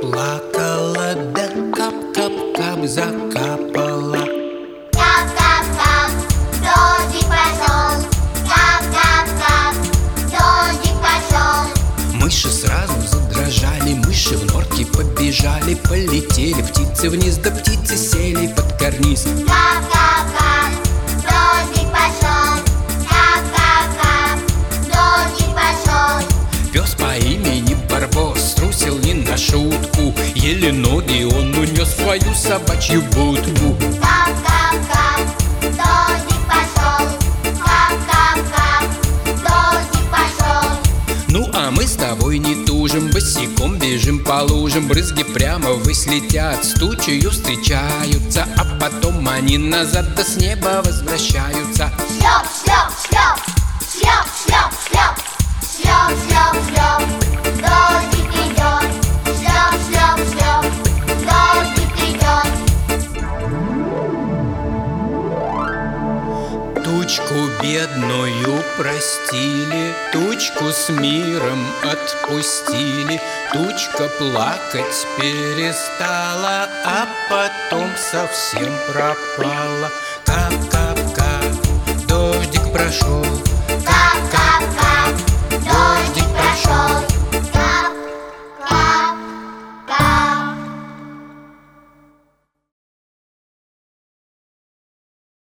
заплакала, да кап-кап-кап закапала. Кап-кап-кап, дождик пошел. Кап-кап-кап, дождик пошел. Мыши сразу задрожали, мыши в норке побежали, полетели птицы вниз, да птицы сели под карниз. Кап-кап-кап, дождик пошел. Кап-кап-кап, дождик пошел. Пес по имени Барбос струсил не на шутку, еле ноги он унес свою собачью будку. Кап-кап-кап, дождик пошел. Кап-кап-кап, дождик пошел. Ну а мы с тобой не тужим, босиком бежим по лужам. Брызги прямо ввысь летят, с тучею встречаются, а потом они назад да с неба возвращаются. Шлеп, шлеп, шлеп, шлеп, шлеп, шлеп, шлеп, шлеп, шлеп, дождик идет. Шлеп, шлеп, шлеп, дождик идет. Тучку бедную простили, тучку с миром отпустили. Тучка плакать перестала, а потом совсем пропала. Кап-кап-кап, дождик прошел.